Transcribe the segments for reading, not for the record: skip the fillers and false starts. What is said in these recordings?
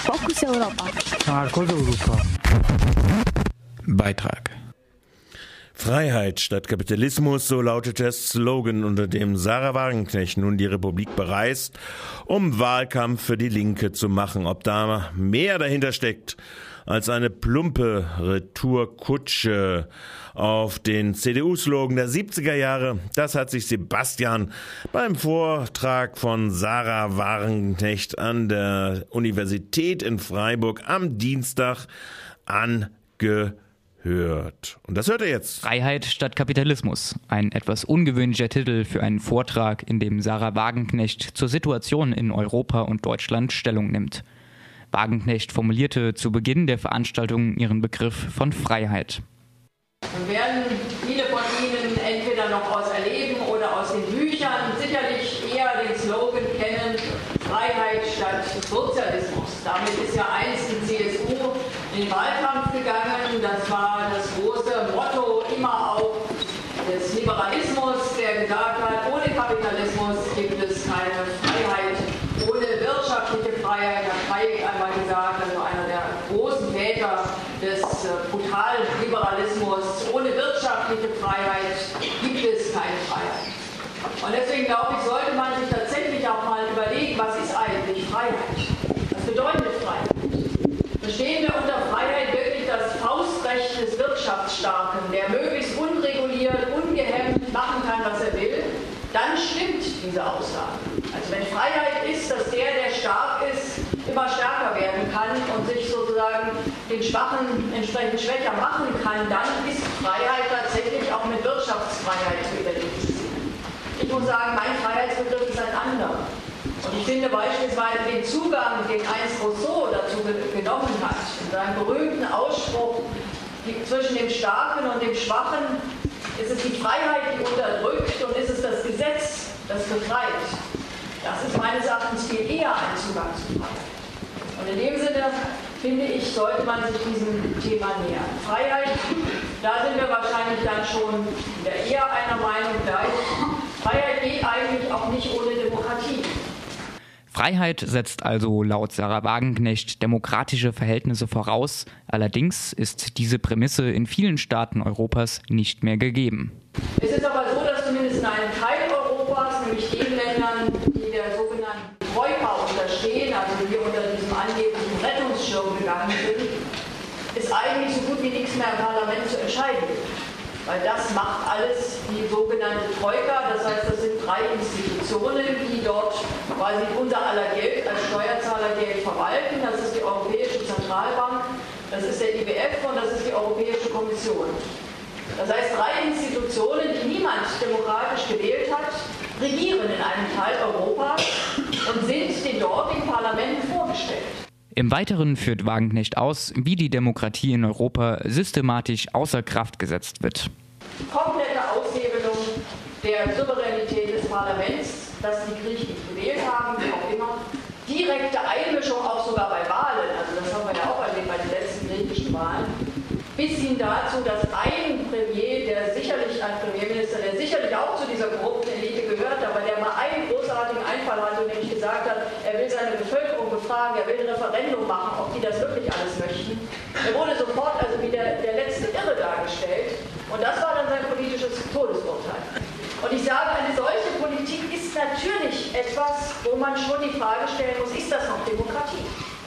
Fokus Europa. Marcos Europa. Beitrag. Freiheit statt Kapitalismus, so lautet der Slogan, unter dem Sarah Wagenknecht nun die Republik bereist, um Wahlkampf für die Linke zu machen. Ob da mehr dahinter steckt als eine plumpe Retourkutsche auf den CDU-Slogan der 70er Jahre, das hat sich Sebastian beim Vortrag von Sarah Wagenknecht an der Universität in Freiburg am Dienstag angehört. Und das hört er jetzt. Freiheit statt Kapitalismus. Ein etwas ungewöhnlicher Titel für einen Vortrag, in dem Sarah Wagenknecht zur Situation in Europa und Deutschland Stellung nimmt. Wagenknecht formulierte zu Beginn der Veranstaltung ihren Begriff von Freiheit. Und werden viele von Ihnen entweder noch aus Erleben oder aus den Büchern sicherlich eher den Slogan kennen, Freiheit statt Sozialismus. Damit ist ja einst die CSU in den Wahlkampf gegangen. Das war das große Motto immer auch des Liberalismus, der gesagt hat, ohne Kapitalismus gibt es keine Freiheit, ohne wirtschaftliche Freiheit, hat Hayek einmal gesagt, also einer der großen Väter des brutalen Liberalismus, ohne wirtschaftliche Freiheit gibt es keine Freiheit. Und deswegen glaube ich, sollte man sich tatsächlich auch mal überlegen, was ist eigentlich Freiheit? Was bedeutet Freiheit? Verstehen wir unter Freiheit wirklich das Faustrecht des Wirtschaftsstarken, der möglichst unreguliert, ungehemmt machen kann, was er will, dann stimmt diese Aussage. Also wenn Freiheit ist, dass der stark ist, immer stärker werden kann und sich sozusagen den Schwachen entsprechend schwächer machen kann, dann ist Freiheit tatsächlich auch mit Wirtschaftsfreiheit zu identifizieren. Ich muss sagen, mein Freiheitsbegriff ist ein anderer. Und ich finde beispielsweise den Zugang, den einst Rousseau dazu genommen hat, in seinem berühmten Ausspruch zwischen dem Starken und dem Schwachen, ist es die Freiheit, die unterdrückt, und ist es das Gesetz, das befreit. Das ist meines Erachtens viel eher ein Zugang zu Freiheit. Und in dem Sinne, finde ich, sollte man sich diesem Thema nähern. Freiheit, da sind wir wahrscheinlich dann schon wieder eher einer Meinung gleich. Freiheit geht eigentlich auch nicht ohne Demokratie. Freiheit setzt also laut Sarah Wagenknecht demokratische Verhältnisse voraus. Allerdings ist diese Prämisse in vielen Staaten Europas nicht mehr gegeben. Es ist aber so, dass zumindest in einem Teil Europas, nämlich den Ländern, die der sogenannten Troika unterstehen, also die unter diesem angeblichen Rettungsschirm gegangen sind, es eigentlich so gut wie nichts mehr im Parlament zu entscheiden gibt. Weil das macht alles die sogenannte Troika, das heißt, das sind 3 Institutionen, die dort quasi unser aller Geld als Steuerzahlergeld verwalten. Das ist die Europäische Zentralbank, das ist der IWF und das ist die Europäische Kommission. Das heißt, 3 Institutionen, die niemand demokratisch gewählt hat, regieren in einem Teil Europas und sind den dortigen Parlamenten vorgestellt. Im Weiteren führt Wagenknecht aus, wie die Demokratie in Europa systematisch außer Kraft gesetzt wird. Komplette Aushebelung der Souveränität des Parlaments, das die Griechen nicht gewählt haben, wie auch immer. Direkte Einmischung auch sogar bei Wahlen, also das haben wir ja auch erlebt bei den letzten griechischen Wahlen, bis hin dazu, dass ein Premier, ein Premierminister, der sicherlich auch zu dieser korrupten Elite gehört, aber der mal einen großartigen Einfall hatte, nämlich gesagt hat, er will seine Bevölkerung befragen, er will ein Referendum machen, ob die das wirklich alles möchten. Er wurde sofort also wie der letzte Irre dargestellt und das war dann sein politisches Todesurteil. Und ich sage, eine solche Politik ist natürlich etwas, wo man schon die Frage stellen muss, ist das noch Demokratie?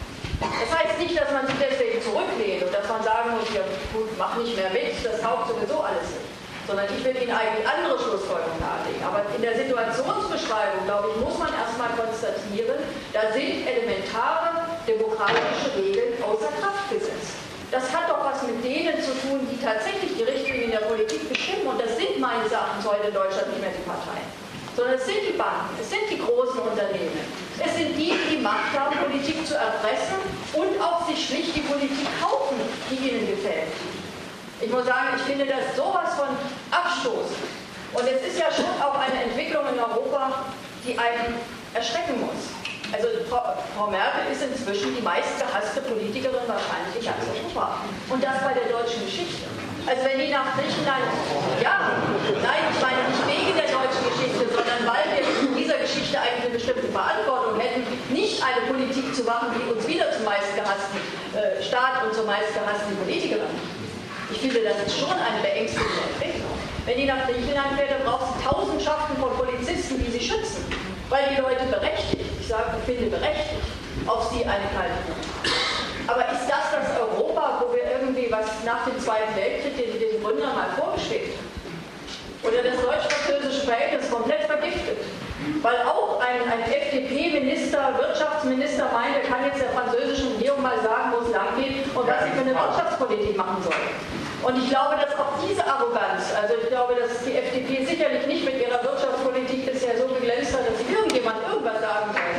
Das heißt nicht, dass man sich deswegen zurücklehnt und dass man sagen muss, ja gut, mach nicht mehr mit, das taugt sowieso alles nicht. Sondern ich will Ihnen eigentlich andere Schlussfolgerungen nahelegen. Aber in der Situationsbeschreibung, glaube ich, muss man erstmal konstatieren, da sind elementare demokratische Regeln außer Kraft gesetzt. Das hat doch was mit denen zu tun, die tatsächlich die Richtlinien der Politik bestimmen. Und das sind meines Erachtens heute in Deutschland nicht mehr die Parteien. Sondern es sind die Banken, es sind die großen Unternehmen. Es sind die, die Macht haben, Politik zu erpressen und auch sich schlicht die Politik kaufen, die ihnen gefällt. Ich muss sagen, ich finde das sowas von abstoßend. Und es ist ja schon auch eine Entwicklung in Europa, die einen erschrecken muss. Also Frau Merkel ist inzwischen die meistgehasste Politikerin wahrscheinlich in ganz Europa. Und das bei der deutschen Geschichte. Also wenn die nach Griechenland, ja, nein, ich meine nicht wegen der deutschen Geschichte, sondern weil wir in dieser Geschichte eigentlich eine bestimmte Verantwortung hätten, nicht eine Politik zu machen, die uns wieder zum meistgehassten Staat und zur meistgehassten Politikerin. Ich finde, das ist schon eine beängstigende Entwicklung. Wenn die nach Griechenland fährt, dann braucht sie Tausendschaften von Polizisten, die sie schützen, weil die Leute berechtigt, ich finde berechtigt, auf sie eine kalte Wut. Aber ist das Europa, wo wir irgendwie was nach dem Zweiten Weltkrieg den Gründern mal vorgeschwebt haben? Oder das deutsch-französische Verhältnis komplett vergiftet? Weil auch ein FDP-Minister, Wirtschaftsminister meint, er kann jetzt der französischen Regierung mal sagen, wo es lang geht und was sie für eine Wirtschaftspolitik machen soll. Und ich glaube, dass auch diese Arroganz, also ich glaube, dass die FDP sicherlich nicht mit ihrer Wirtschaftspolitik bisher so geglänzt hat, dass irgendjemand irgendwas sagen soll.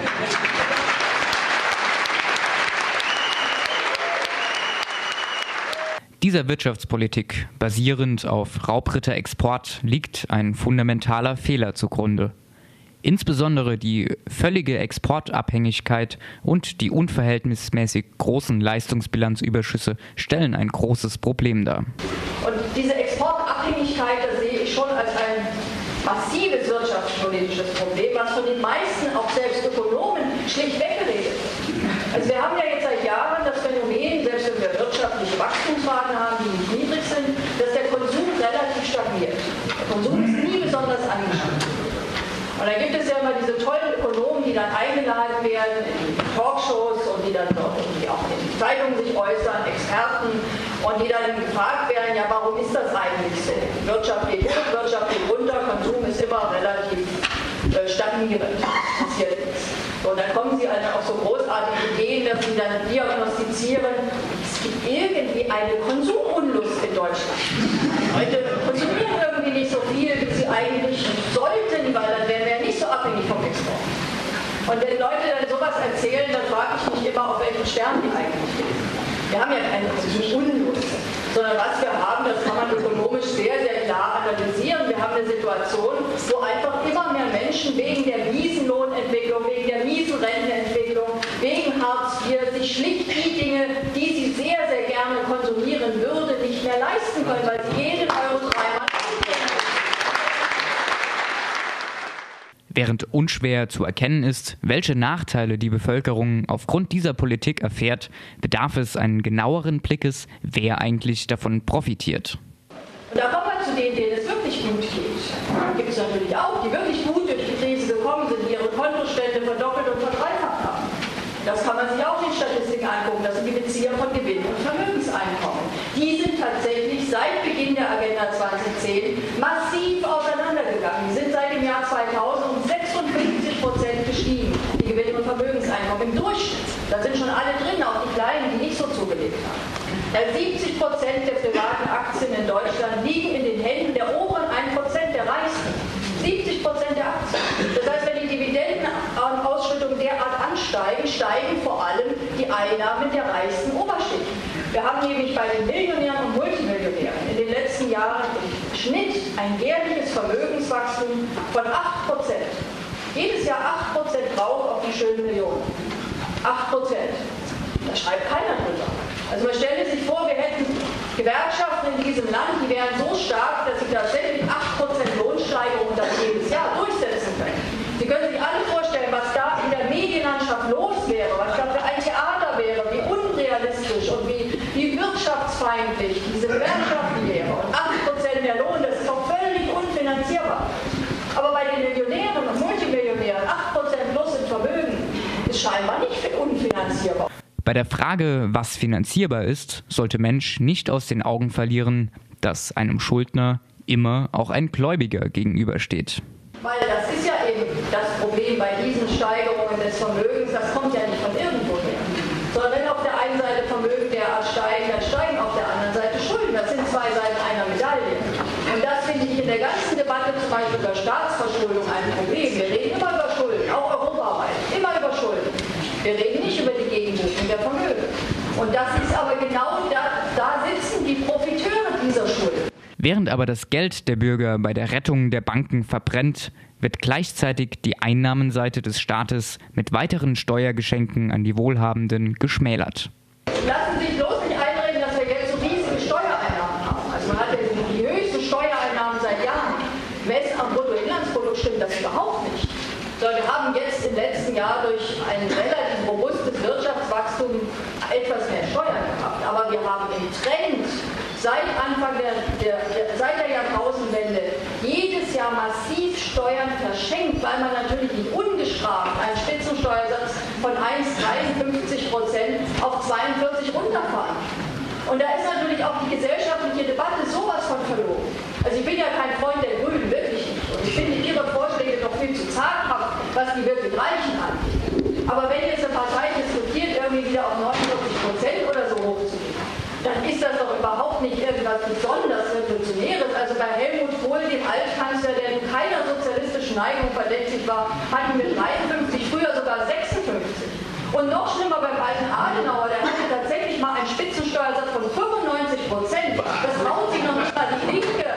Dieser Wirtschaftspolitik, basierend auf Raubritterexport, liegt ein fundamentaler Fehler zugrunde. Insbesondere die völlige Exportabhängigkeit und die unverhältnismäßig großen Leistungsbilanzüberschüsse stellen ein großes Problem dar. Und diese Exportabhängigkeit, das sehe ich schon als ein massives wirtschaftspolitisches Problem, was von den meisten, auch selbst Ökonomen, schlicht weggeredet wird. Also wir haben ja jetzt seit Jahren das Phänomen, selbst wenn wir wirtschaftliche Wachstumsraten haben, die nicht niedrig sind, dass der Konsum relativ stagniert. Der Konsum ist nie besonders angestiegen. Und da gibt es ja immer diese tollen Ökonomen, die dann eingeladen werden in Talkshows und die dann auch in Zeitungen sich äußern, Experten, und die dann gefragt werden, ja, warum ist das eigentlich so? Wirtschaft geht hoch, Wirtschaft geht runter, Konsum ist immer relativ stagnierend, passiert nichts. So, und dann kommen sie halt auf so großartige Ideen, dass sie dann diagnostizieren, es gibt irgendwie eine Konsumunlust in Deutschland. Leute konsumieren irgendwie nicht so viel, wie sie eigentlich sollten, weil dann wären wir ja nicht so abhängig vom Export. Und wenn Leute dann sowas erzählen, dann frage ich mich immer, auf welchen Stern die eigentlich lesen. Wir haben ja keine Konsumunlust, sondern was wir haben, das kann man ökonomisch sehr, sehr klar analysieren. Wir haben eine Situation, wo einfach immer mehr Menschen wegen der miesen Lohnentwicklung, wegen der miesen Rentenentwicklung, wegen Hartz IV sich schlicht die Dinge, die sie sehr, sehr gerne konsumieren würde, nicht mehr leisten können, weil sie jeden Euro dreimal ausgeben. Während unschwer zu erkennen ist, welche Nachteile die Bevölkerung aufgrund dieser Politik erfährt, bedarf es einen genaueren Blickes, wer eigentlich davon profitiert. Und da kommen wir zu denen es wirklich gut geht. Gibt es natürlich auch, die wirklich gut durch die Krise gekommen sind, die ihre Kontostände verdoppelt und verdreifacht haben. Das kann man sich auch in Statistiken angucken. Das sind die Bezieher von Gewinn- und Vermögenseinkommen. Die sind tatsächlich seit Beginn der Agenda 2010 massiv auseinandergegangen. Die sind seit dem Jahr 2000 um 56% gestiegen, die Gewinn- und Vermögenseinkommen im Durchschnitt. Da sind schon alle drin, auch die Kleinen, die nicht so zugelegt haben. 70% der privaten Aktien in Deutschland liegen in den Händen der oberen 1% der Reichsten. 70% der Aktien. Das heißt, wenn die Dividendenausschüttungen derart ansteigen, steigen vor allem die Einnahmen der reichsten Oberschicht. Wir haben nämlich bei den Millionären und Multimillionären in den letzten Jahren im Schnitt ein jährliches Vermögenswachstum von 8%. Jedes Jahr 8% drauf auf die schönen Millionen. 8%. Da schreibt keiner drüber. Also man stelle sich vor, wir hätten Gewerkschaften in diesem Land, die wären so stark, dass sie tatsächlich 8% Lohnsteigerung dann jedes Jahr durchsetzen können. Sie können sich alle vorstellen, was da in der Medienlandschaft los wäre, was da für ein Theater wäre, wie unrealistisch und wie wirtschaftsfeindlich diese Gewerkschaften wäre. Und 8% der Lohn, das ist doch völlig unfinanzierbar. Aber bei den Millionären und Multimillionären 8% plus im Vermögen ist scheinbar nicht unfinanzierbar. Bei der Frage, was finanzierbar ist, sollte Mensch nicht aus den Augen verlieren, dass einem Schuldner immer auch ein Gläubiger gegenübersteht. Weil das ist ja eben das Problem bei diesen Steigerungen des Vermögens, das kommt ja nicht von irgendwoher. Sondern wenn auf der einen Seite Vermögen derart steigen, dann steigen auf der anderen Seite Schulden. Das sind zwei Seiten einer Medaille. Und das finde ich in der ganzen Debatte zum Beispiel über Staatsverschuldung ein Problem. Wir reden immer über Schulden, auch europaweit, immer über Schulden. Wir reden nicht über die Gegenbuchung der Vermögen. Und das ist aber genau, da sitzen die Profiteure dieser Schulden. Während aber das Geld der Bürger bei der Rettung der Banken verbrennt, wird gleichzeitig die Einnahmenseite des Staates mit weiteren Steuergeschenken an die Wohlhabenden geschmälert. Lassen Sie sich bloß nicht einreden, dass wir jetzt so riesige Steuereinnahmen haben. Also man hat ja die höchsten Steuereinnahmen seit Jahren. Messen am Bruttoinlandsprodukt stimmt das überhaupt nicht. Sondern wir haben jetzt im letzten Jahr durch ein relativ robustes etwas mehr Steuern gehabt. Aber wir haben im Trend seit der Jahrtausendwende jedes Jahr massiv Steuern verschenkt, weil man natürlich nicht ungestraft einen Spitzensteuersatz von 1,53% auf 42 runterfahren. Und da ist natürlich auch die gesellschaftliche Debatte sowas von verloren. Also ich bin ja kein Freund der Grünen, wirklich nicht. Und ich finde Ihre Vorschläge doch viel zu zaghaft, was die wirklich Reichen angeht. Aber wenn jetzt eine Partei diskutiert, irgendwie wieder auf 49% oder so hochzugehen, dann ist das doch überhaupt nicht irgendwas besonders Revolutionäres. Also bei Helmut Kohl, dem Altkanzler, der in keiner sozialistischen Neigung verdächtig war, hatten wir 53, früher sogar 56. Und noch schlimmer beim alten Adenauer, der hatte tatsächlich mal einen Spitzensteuersatz von 95%. Das traut sich noch nicht mal die Linke.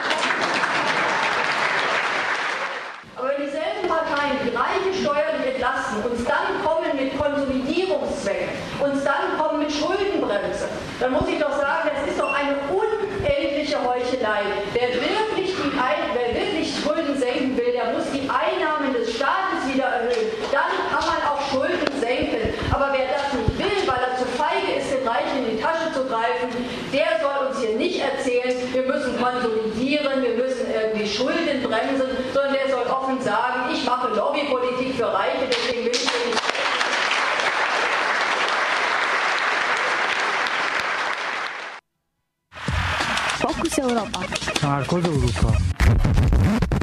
Aber wenn dieselben Parteien die Reiche steuerlich entlasten, uns dann kommen mit Konsolidierungszwängen, uns dann kommen mit Schuldenbremse, dann muss ich doch sagen, das ist doch eine unendliche Heuchelei. Wer wirklich Schulden senken will, der muss die Einnahmen des Staates wieder erhöhen. Dann kann man auch Schulden senken. Aber wer das nicht will, weil er zu feige ist, den Reichen in die Tasche zu greifen, der soll uns hier nicht erzählen, wir müssen konsolidieren, wir müssen irgendwie Schulden bremsen, sondern der soll offen sagen, ich mache Lobbypolitik für Reiche, deswegen will ich nicht. Fokus Europa. Fokus Europa.